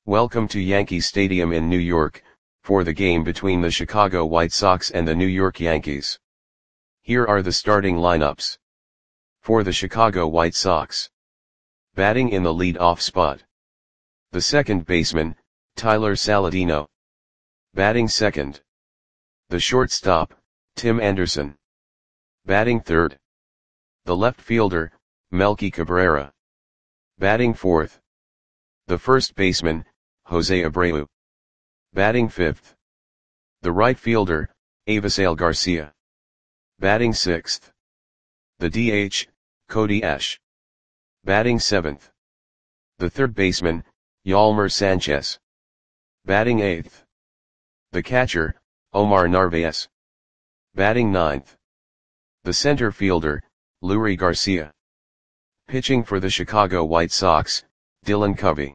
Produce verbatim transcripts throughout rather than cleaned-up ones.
Welcome to Yankee Stadium in New York, for the game between the Chicago White Sox and the New York Yankees. Here are the starting lineups. For the Chicago White Sox. Batting in the lead-off spot. The second baseman, Tyler Saladino. Batting second. The shortstop, Tim Anderson. Batting third. The left fielder, Melky Cabrera. Batting fourth. The first baseman, Jose Abreu. Batting fifth. The right fielder, Avisail Garcia. Batting sixth. The D H, Cody Ash. Batting seventh. The third baseman, Yolmer Sanchez. Batting eighth. The catcher, Omar Narvaez. Batting ninth. The center fielder, Leury Garcia. Pitching for the Chicago White Sox, Dylan Covey.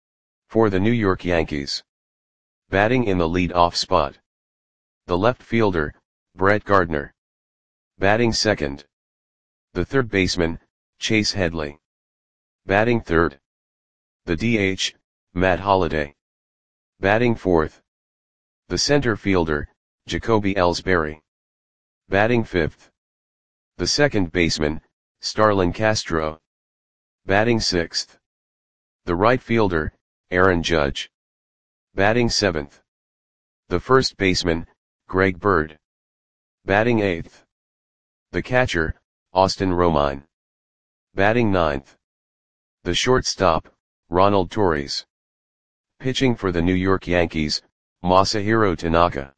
For the New York Yankees. Batting in the lead-off spot. The left fielder, Brett Gardner. Batting second. The third baseman, Chase Headley. Batting third. The D H, Matt Holliday. Batting fourth. The center fielder, Jacoby Ellsbury. Batting fifth. The second baseman, Starlin Castro. Batting sixth. The right fielder, Aaron Judge. Batting seventh. The first baseman, Greg Bird. Batting eighth. The catcher, Austin Romine. Batting ninth. The shortstop, Ronald Torres. Pitching for the New York Yankees, Masahiro Tanaka.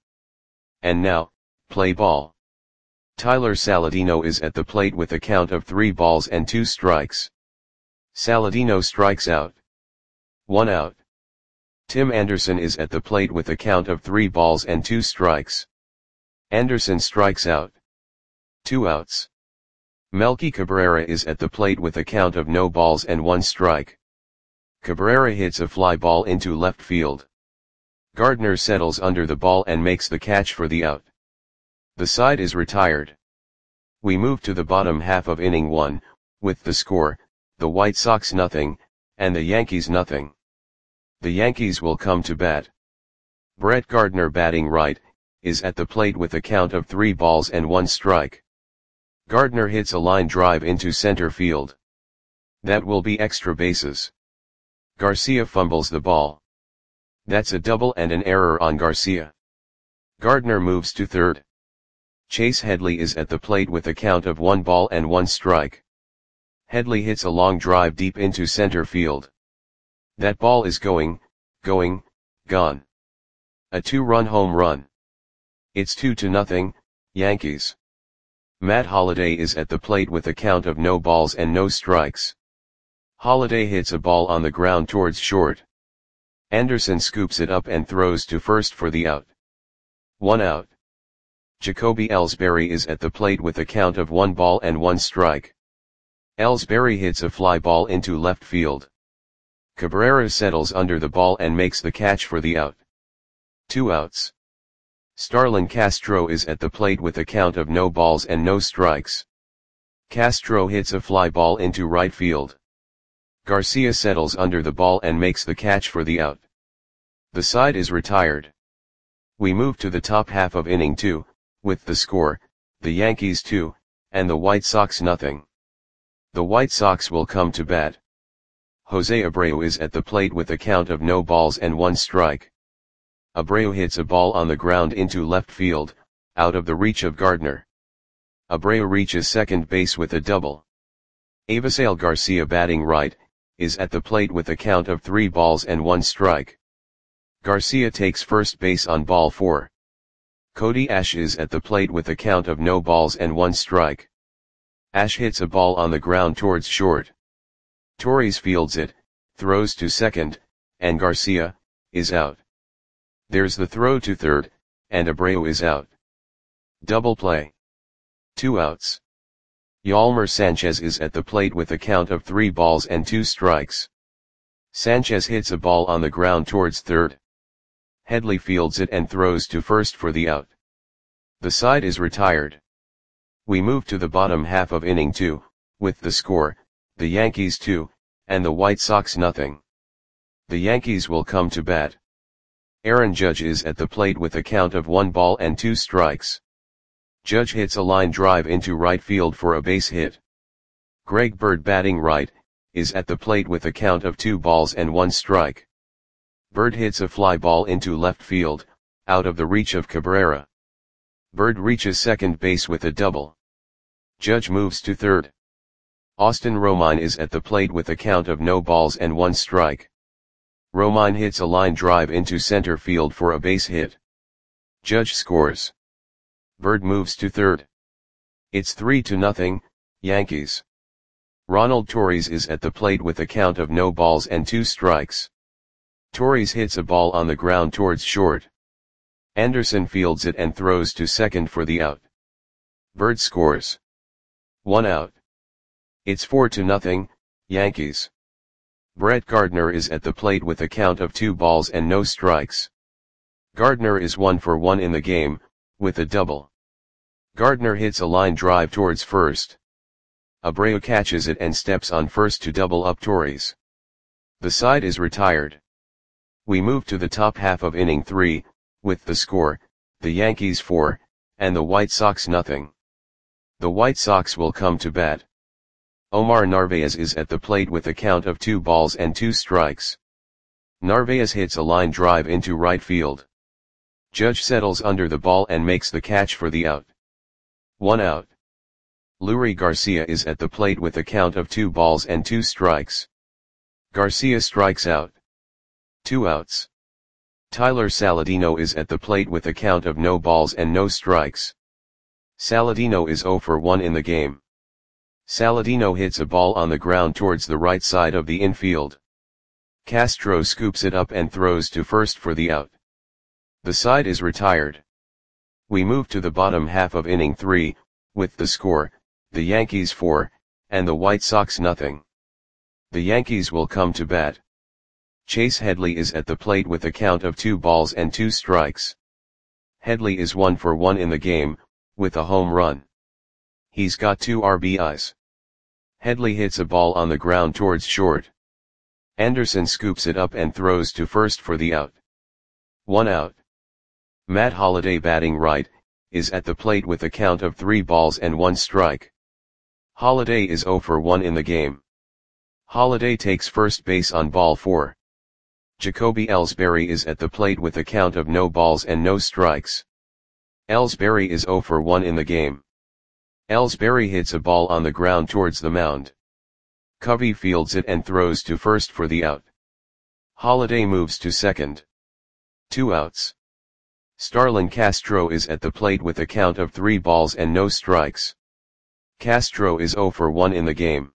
And now, play ball. Tyler Saladino is at the plate with a count of three balls and two strikes. Saladino strikes out. One out. Tim Anderson is at the plate with a count of three balls and two strikes. Anderson strikes out. Two outs. Melky Cabrera is at the plate with a count of no balls and one strike. Cabrera hits a fly ball into left field. Gardner settles under the ball and makes the catch for the out. The side is retired. We move to the bottom half of inning one, with the score, the White Sox nothing, and the Yankees nothing. The Yankees will come to bat. Brett Gardner, batting right, is at the plate with a count of three balls and one strike. Gardner hits a line drive into center field. That will be extra bases. Garcia fumbles the ball. That's a double and an error on Garcia. Gardner moves to third. Chase Headley is at the plate with a count of one ball and one strike. Headley hits a long drive deep into center field. That ball is going, going, gone. A two-run home run. It's two to nothing, Yankees. Matt Holliday is at the plate with a count of no balls and no strikes. Holliday hits a ball on the ground towards short. Anderson scoops it up and throws to first for the out. One out. Jacoby Ellsbury is at the plate with a count of one ball and one strike. Ellsbury hits a fly ball into left field. Cabrera settles under the ball and makes the catch for the out. Two outs. Starlin Castro is at the plate with a count of no balls and no strikes. Castro hits a fly ball into right field. Garcia settles under the ball and makes the catch for the out. The side is retired. We move to the top half of inning two, with the score, the Yankees two, and the White Sox nothing. The White Sox will come to bat. Jose Abreu is at the plate with a count of no balls and one strike. Abreu hits a ball on the ground into left field, out of the reach of Gardner. Abreu reaches second base with a double. Avisail Garcia, batting right, is at the plate with a count of three balls and one strike. Garcia takes first base on ball four. Cody Ash is at the plate with a count of no balls and one strike. Ash hits a ball on the ground towards short. Torres fields it, throws to second, and Garcia is out. There's the throw to third, and Abreu is out. Double play. Two outs. Yolmer Sanchez is at the plate with a count of three balls and two strikes. Sanchez hits a ball on the ground towards third. Headley fields it and throws to first for the out. The side is retired. We move to the bottom half of inning two, with the score, the Yankees two, and the White Sox nothing. The Yankees will come to bat. Aaron Judge is at the plate with a count of one ball and two strikes. Judge hits a line drive into right field for a base hit. Greg Bird, batting right, is at the plate with a count of two balls and one strike. Bird hits a fly ball into left field, out of the reach of Cabrera. Bird reaches second base with a double. Judge moves to third. Austin Romine is at the plate with a count of no balls and one strike. Romine hits a line drive into center field for a base hit. Judge scores. Bird moves to third. It's three to nothing, Yankees. Ronald Torres is at the plate with a count of no balls and two strikes. Torres hits a ball on the ground towards short. Anderson fields it and throws to second for the out. Bird scores. One out. It's four to nothing, Yankees. Brett Gardner is at the plate with a count of two balls and no strikes. Gardner is one for one in the game, with a double. Gardner hits a line drive towards first. Abreu catches it and steps on first to double up Torres. The side is retired. We move to the top half of inning three, with the score, the Yankees four, and the White Sox nothing. The White Sox will come to bat. Omar Narvaez is at the plate with a count of two balls and two strikes. Narvaez hits a line drive into right field. Judge settles under the ball and makes the catch for the out. One out. Leury Garcia is at the plate with a count of two balls and two strikes. Garcia strikes out. Two outs. Tyler Saladino is at the plate with a count of no balls and no strikes. Saladino is zero for one in the game. Saladino hits a ball on the ground towards the right side of the infield. Castro scoops it up and throws to first for the out. The side is retired. We move to the bottom half of inning three, with the score, the Yankees four, and the White Sox nothing. The Yankees will come to bat. Chase Headley is at the plate with a count of two balls and two strikes. Headley is one for one in the game, with a home run. He's got two R B Is. Headley hits a ball on the ground towards short. Anderson scoops it up and throws to first for the out. One out. Matt Holliday, batting right, is at the plate with a count of three balls and one strike. Holliday is zero for one in the game. Holliday takes first base on ball four. Jacoby Ellsbury is at the plate with a count of no balls and no strikes. Ellsbury is zero for one in the game. Ellsbury hits a ball on the ground towards the mound. Covey fields it and throws to first for the out. Holliday moves to second. Two outs. Starlin Castro is at the plate with a count of three balls and no strikes. Castro is zero for one in the game.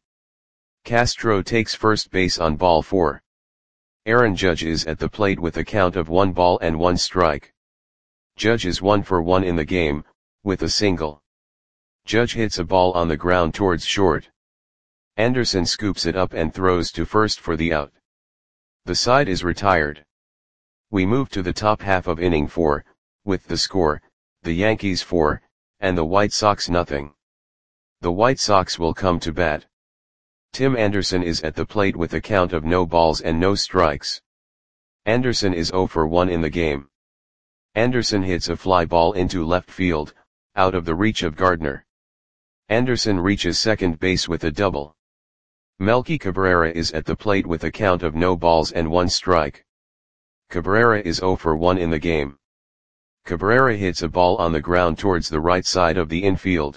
Castro takes first base on ball four. Aaron Judge is at the plate with a count of one ball and one strike. Judge is one for one in the game, with a single. Judge hits a ball on the ground towards short. Anderson scoops it up and throws to first for the out. The side is retired. We move to the top half of inning four, with the score, the Yankees four, and the White Sox nothing. The White Sox will come to bat. Tim Anderson is at the plate with a count of no balls and no strikes. Anderson is zero for one in the game. Anderson hits a fly ball into left field, out of the reach of Gardner. Anderson reaches second base with a double. Melky Cabrera is at the plate with a count of no balls and one strike. Cabrera is zero for one in the game. Cabrera hits a ball on the ground towards the right side of the infield.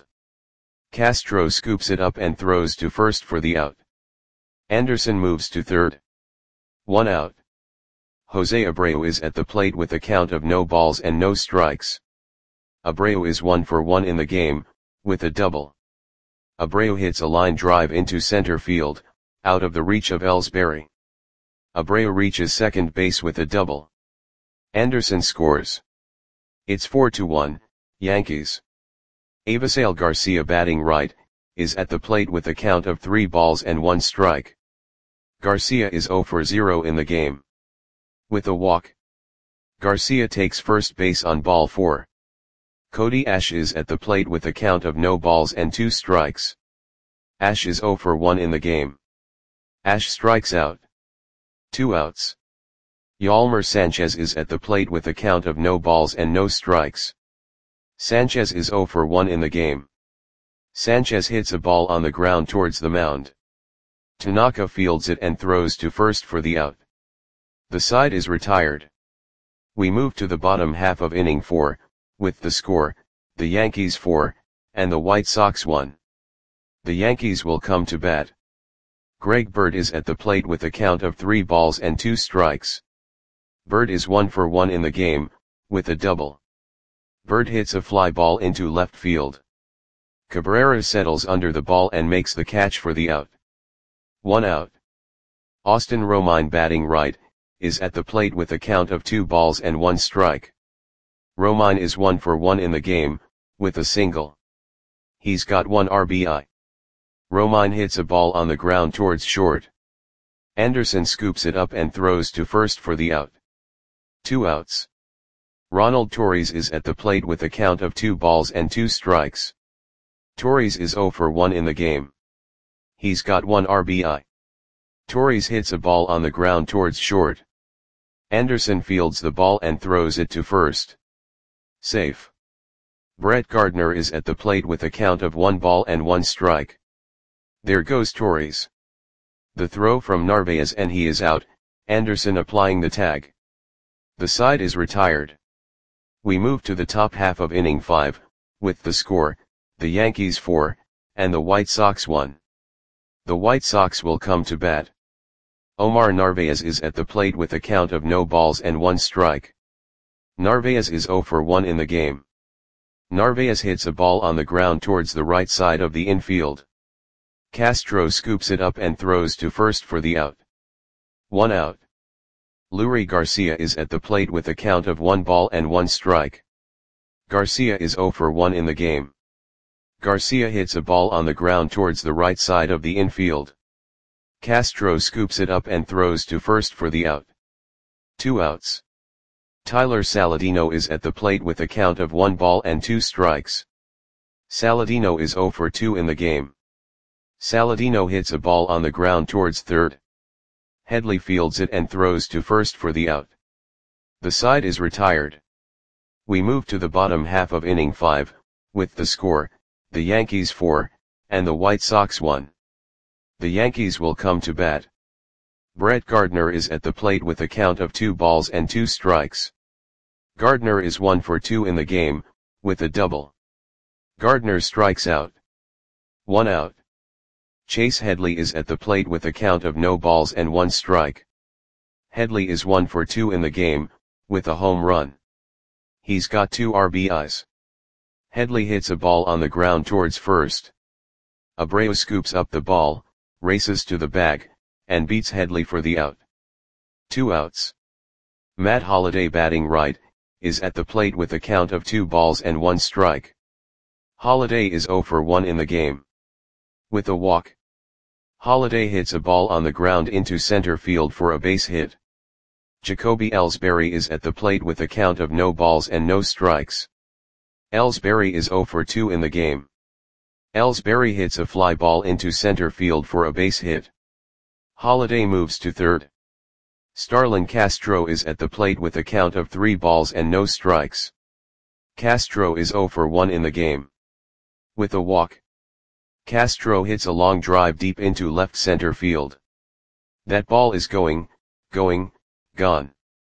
Castro scoops it up and throws to first for the out. Anderson moves to third. One out. Jose Abreu is at the plate with a count of no balls and no strikes. Abreu is one for one in the game, with a double. Abreu hits a line drive into center field, out of the reach of Ellsbury. Abreu reaches second base with a double. Anderson scores. It's four to one, Yankees. Avisail Garcia, batting right, is at the plate with a count of three balls and one strike. Garcia is zero for zero in the game. With a walk. Garcia takes first base on ball four. Cody Ash is at the plate with a count of no balls and two strikes. Ash is zero for one in the game. Ash strikes out. Two outs. Yolmer Sanchez is at the plate with a count of no balls and no strikes. Sanchez is zero for one in the game. Sanchez hits a ball on the ground towards the mound. Tanaka fields it and throws to first for the out. The side is retired. We move to the bottom half of inning four, with the score, the Yankees four, and the White Sox one. The Yankees will come to bat. Greg Bird is at the plate with a count of three balls and two strikes. Bird is one for one in the game, with a double. Bird hits a fly ball into left field. Cabrera settles under the ball and makes the catch for the out. One out. Austin Romine, batting right, is at the plate with a count of two balls and one strike. Romine is one for one in the game, with a single. He's got one R B I. Romine hits a ball on the ground towards short. Anderson scoops it up and throws to first for the out. Two outs. Ronald Torres is at the plate with a count of two balls and two strikes. Torres is zero for one in the game. He's got one R B I. Torres hits a ball on the ground towards short. Anderson fields the ball and throws it to first. Safe. Brett Gardner is at the plate with a count of one ball and one strike. There goes Torres. The throw from Narvaez and he is out, Anderson applying the tag. The side is retired. We move to the top half of inning five, with the score, the Yankees four, and the White Sox one. The White Sox will come to bat. Omar Narvaez is at the plate with a count of no balls and one strike. Narvaez is zero for one in the game. Narvaez hits a ball on the ground towards the right side of the infield. Castro scoops it up and throws to first for the out. One out. Lurie Garcia is at the plate with a count of one ball and one strike. Garcia is zero for one in the game. Garcia hits a ball on the ground towards the right side of the infield. Castro scoops it up and throws to first for the out. Two outs. Tyler Saladino is at the plate with a count of one ball and two strikes. Saladino is zero for two in the game. Saladino hits a ball on the ground towards third. Headley fields it and throws to first for the out. The side is retired. We move to the bottom half of inning five, with the score, the Yankees four, and the White Sox one. The Yankees will come to bat. Brett Gardner is at the plate with a count of two balls and two strikes. Gardner is one for two in the game, with a double. Gardner strikes out. One out. Chase Headley is at the plate with a count of no balls and one strike. Headley is one for two in the game, with a home run. He's got two R B Is. Headley hits a ball on the ground towards first. Abreu scoops up the ball, races to the bag, and beats Headley for the out. Two outs. Matt Holliday, batting right, is at the plate with a count of two balls and one strike. Holliday is zero for one in the game. With a walk. Holliday hits a ball on the ground into center field for a base hit. Jacoby Ellsbury is at the plate with a count of no balls and no strikes. Ellsbury is zero for two in the game. Ellsbury hits a fly ball into center field for a base hit. Holliday moves to third. Starlin Castro is at the plate with a count of three balls and no strikes. Castro is zero for one in the game. With a walk. Castro hits a long drive deep into left center field. That ball is going, going, gone.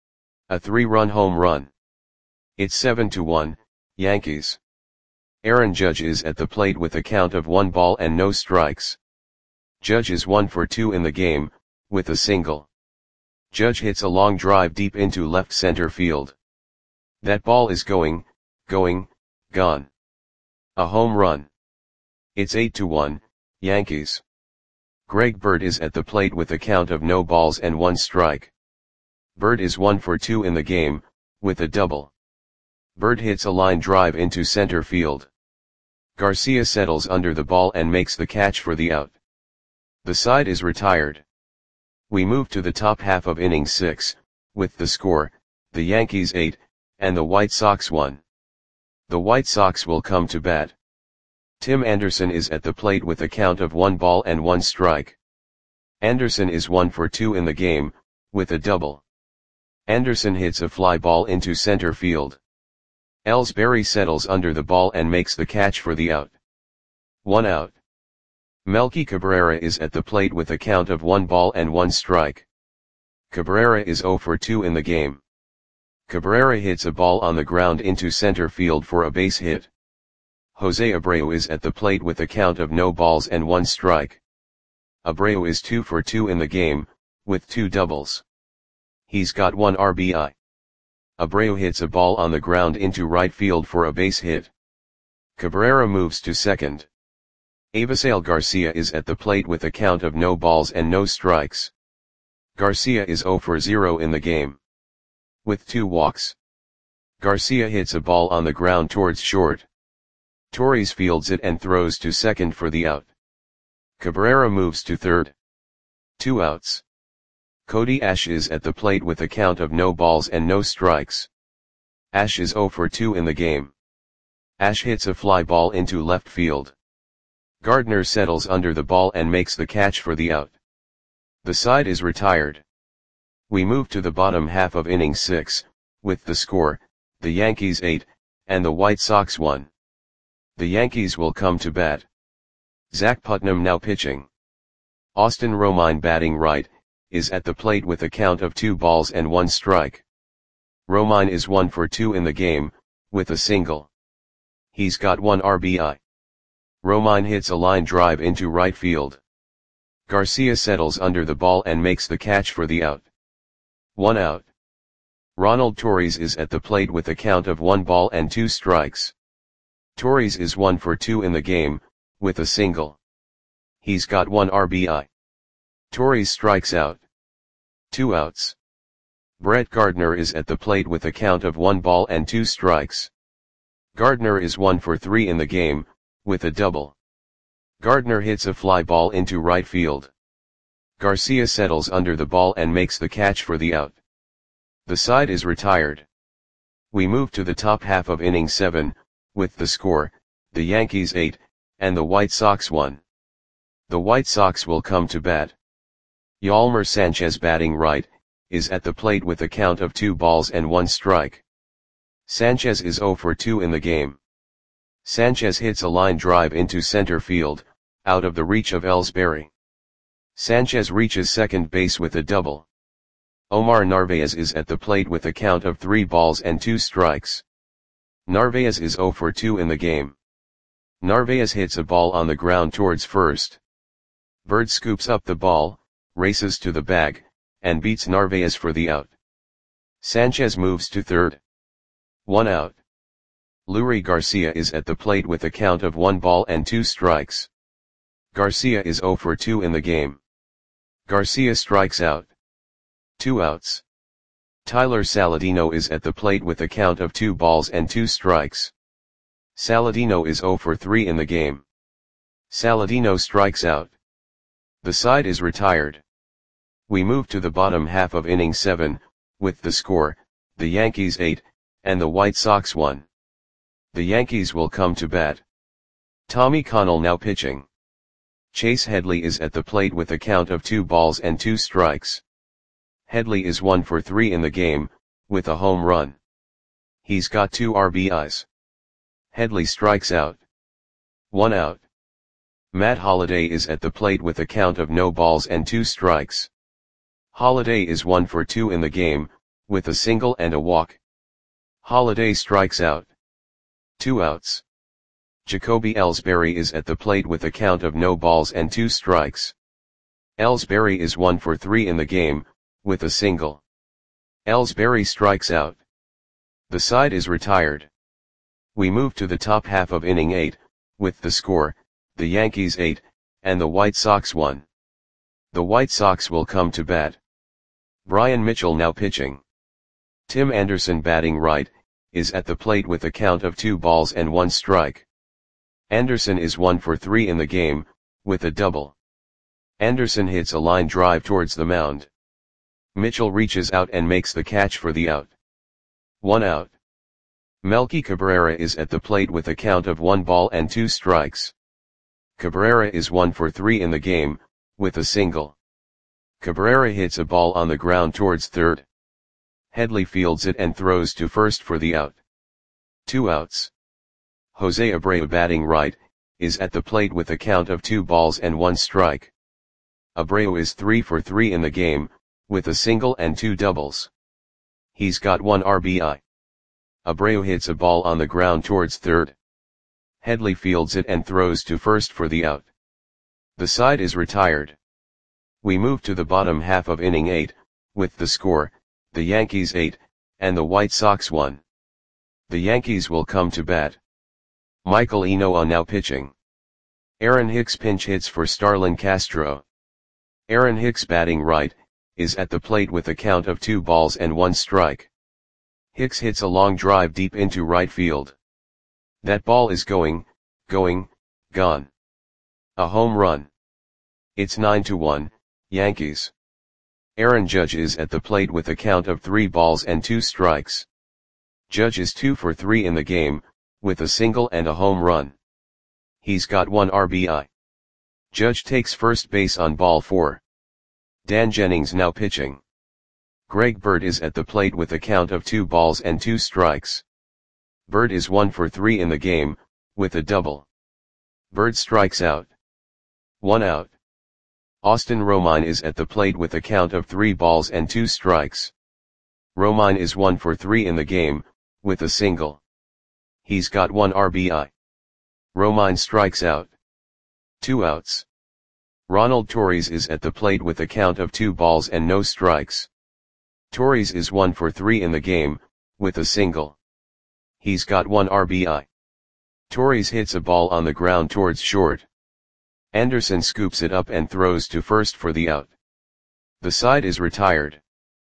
A three-run home run. It's seven to one, Yankees. Aaron Judge is at the plate with a count of one ball and no strikes. Judge is one for two in the game, with a single. Judge hits a long drive deep into left center field. That ball is going, going, gone. A home run. It's eight to one, Yankees. Greg Bird is at the plate with a count of no balls and one strike. Bird is one for two in the game, with a double. Bird hits a line drive into center field. Garcia settles under the ball and makes the catch for the out. The side is retired. We move to the top half of inning six, with the score, the Yankees eight, and the White Sox one. The White Sox will come to bat. Tim Anderson is at the plate with a count of one ball and one strike. Anderson is one for two in the game, with a double. Anderson hits a fly ball into center field. Ellsbury settles under the ball and makes the catch for the out. One out. Melky Cabrera is at the plate with a count of one ball and one strike. Cabrera is zero for two in the game. Cabrera hits a ball on the ground into center field for a base hit. Jose Abreu is at the plate with a count of no balls and one strike. Abreu is two for two in the game, with two doubles. He's got one R B I. Abreu hits a ball on the ground into right field for a base hit. Cabrera moves to second. Avisail Garcia is at the plate with a count of no balls and no strikes. Garcia is zero for zero in the game, with two walks. Garcia hits a ball on the ground towards short. Torres fields it and throws to second for the out. Cabrera moves to third. Two outs. Cody Ash is at the plate with a count of no balls and no strikes. Ash is zero for two in the game. Ash hits a fly ball into left field. Gardner settles under the ball and makes the catch for the out. The side is retired. We move to the bottom half of inning six, with the score, the Yankees eight, and the White Sox one. The Yankees will come to bat. Zach Putnam now pitching. Austin Romine batting right, is at the plate with a count of two balls and one strike. Romine is one for two in the game, with a single. He's got one R B I. Romine hits a line drive into right field. Garcia settles under the ball and makes the catch for the out. One out. Ronald Torres is at the plate with a count of one ball and two strikes. Torres is one for two in the game, with a single. He's got one R B I. Torres strikes out. Two outs. Brett Gardner is at the plate with a count of one ball and two strikes. Gardner is one for three in the game, with a double. Gardner hits a fly ball into right field. Garcia settles under the ball and makes the catch for the out. The side is retired. We move to the top half of inning seven, with the score, the Yankees eight, and the White Sox one. The White Sox will come to bat. Yolmer Sanchez batting right, is at the plate with a count of two balls and one strike. Sanchez is zero for two in the game. Sanchez hits a line drive into center field, out of the reach of Ellsbury. Sanchez reaches second base with a double. Omar Narvaez is at the plate with a count of three balls and two strikes. Narvaez is zero for two in the game. Narvaez hits a ball on the ground towards first. Bird scoops up the ball, races to the bag, and beats Narvaez for the out. Sanchez moves to third. One out. Leury Garcia is at the plate with a count of one ball and two strikes. Garcia is zero for two in the game. Garcia strikes out. Two outs. Tyler Saladino is at the plate with a count of two balls and two strikes. Saladino is zero for three in the game. Saladino strikes out. The side is retired. We move to the bottom half of inning seven, with the score, the Yankees eight, and the White Sox one. The Yankees will come to bat. Tommy Connell now pitching. Chase Headley is at the plate with a count of two balls and two strikes. Headley is one for three in the game, with a home run. He's got two R B Is. Headley strikes out. One out. Matt Holliday is at the plate with a count of no balls and two strikes. Holliday is one for two in the game, with a single and a walk. Holliday strikes out. Two outs. Jacoby Ellsbury is at the plate with a count of no balls and two strikes. Ellsbury is one for three in the game, with a single. Ellsbury strikes out. The side is retired. We move to the top half of inning eight, with the score, the Yankees eight, and the White Sox one. The White Sox will come to bat. Brian Mitchell now pitching. Tim Anderson batting right, is at the plate with a count of two balls and one strike. Anderson is one for three in the game, with a double. Anderson hits a line drive towards the mound. Mitchell reaches out and makes the catch for the out. One out. Melky Cabrera is at the plate with a count of one ball and two strikes. Cabrera is one for three in the game, with a single. Cabrera hits a ball on the ground towards third. Headley fields it and throws to first for the out. Two outs. Jose Abreu, batting right, is at the plate with a count of two balls and one strike. Abreu is three for three in the game, with a single and two doubles. He's got one R B I. Abreu hits a ball on the ground towards third. Headley fields it and throws to first for the out. The side is retired. We move to the bottom half of inning eight, with the score, the Yankees eight, and the White Sox one. The Yankees will come to bat. Michael Enoa now pitching. Aaron Hicks pinch hits for Starlin Castro. Aaron Hicks, batting right, is at the plate with a count of two balls and one strike. Hicks hits a long drive deep into right field. That ball is going, going, gone. A home run. It's nine to one, Yankees. Aaron Judge is at the plate with a count of three balls and two strikes. Judge is two for three in the game, with a single and a home run. He's got one R B I. Judge takes first base on ball four. Dan Jennings now pitching. Greg Bird is at the plate with a count of two balls and two strikes. Bird is one for three in the game, with a double. Bird strikes out. One out. Austin Romine is at the plate with a count of three balls and two strikes. Romine is one for three in the game, with a single. He's got one R B I. Romine strikes out. Two outs. Ronald Torres is at the plate with a count of two balls and no strikes. Torres is one for three in the game, with a single. He's got one R B I. Torres hits a ball on the ground towards short. Anderson scoops it up and throws to first for the out. The side is retired.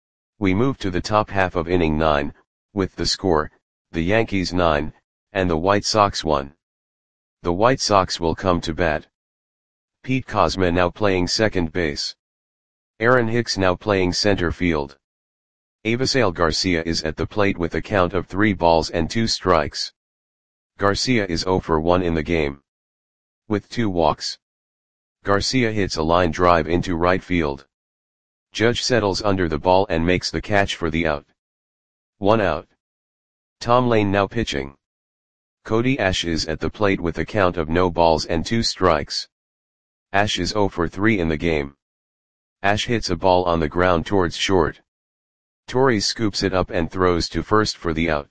We move to the top half of inning nine, with the score, the Yankees nine, and the White Sox one. The White Sox will come to bat. Pete Kozma now playing second base. Aaron Hicks now playing center field. Avisail Garcia is at the plate with a count of three balls and two strikes. Garcia is zero for one in the game. With two walks. Garcia hits a line drive into right field. Judge settles under the ball and makes the catch for the out. One out. Tom Lane now pitching. Cody Ash is at the plate with a count of no balls and two strikes. Ash is zero for three in the game. Ash hits a ball on the ground towards short. Torres scoops it up and throws to first for the out.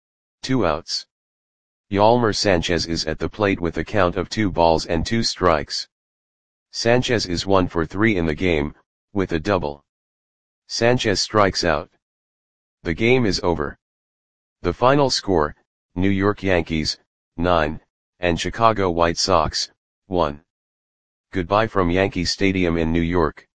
Two outs. Yolmer Sanchez is at the plate with a count of two balls and two strikes. Sanchez is one for three in the game, with a double. Sanchez strikes out. The game is over. The final score, New York Yankees, nine, and Chicago White Sox, one. Goodbye from Yankee Stadium in New York.